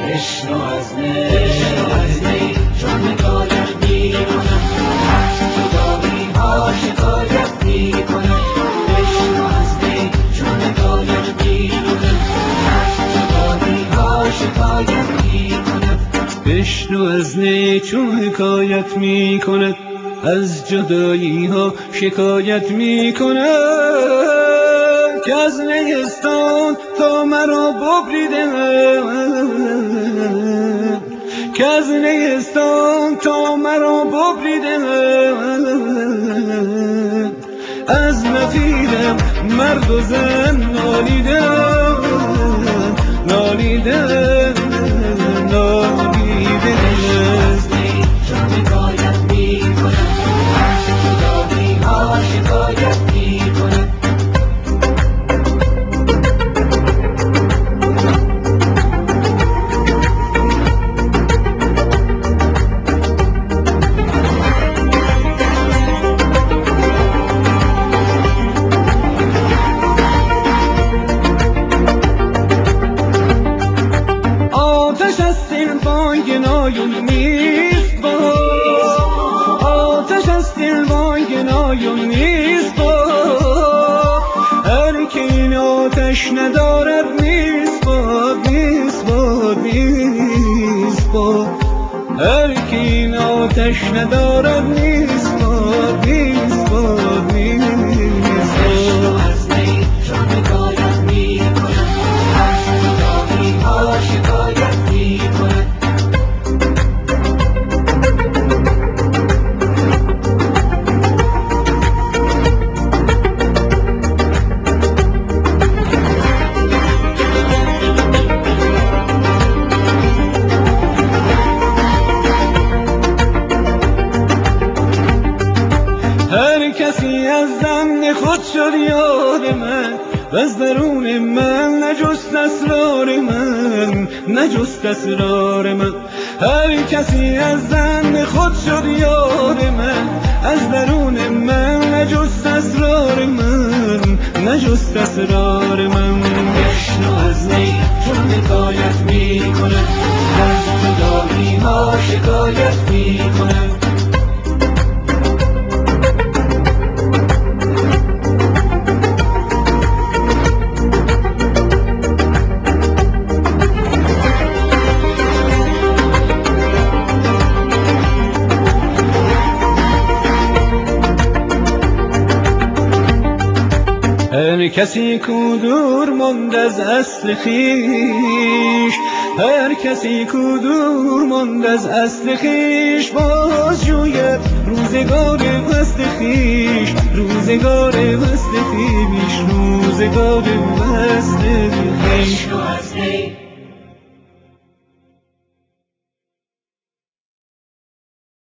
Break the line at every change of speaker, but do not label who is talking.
بشنو از نی چون حکایت می کند، از جدایی ها شکایت می کند. بشنو از نی چون حکایت می کند، از جدایی ها شکایت می کند. بشنو از نی چون حکایت می کند، از جدایی ها شکایت می کند. که از نیستان تا مرا ببریده، که از نیستان تا مرا ببریده، از نفیرم مرد و زن نالیده، نالیده، نالیده. از نی چون حکایت می کند، از جدایی ها شکایت می کند. آتش از دلوان گنایون نیست با، آتش از دلوان گنایون نیست با. هر که این آتش ندارد نیست باد، نیست باد، نیست باد. هر که این آتش ندارد نیست باد، نیست باد، نیست باد. از نی چون حکایت می کند، از جدایی ها شکایت می کند. هر کسی از ظن خود شد یار من، و از درون من نجست اسرار من، نجست اسرار من. هر کسی از ظن خود شد یار من، از درون من نجست اسرار من، نجست اسرار من. بشنو از نی چون حکایت می کند، از جدایی ها شکایت می کند. هر کسی کو دور ماند از اصل خویش، هر کسی کو دور ماند از اصل خویش، باز جوید روزگار وصل خویش، روزگار وصل خویش، روزگار وصل خویش.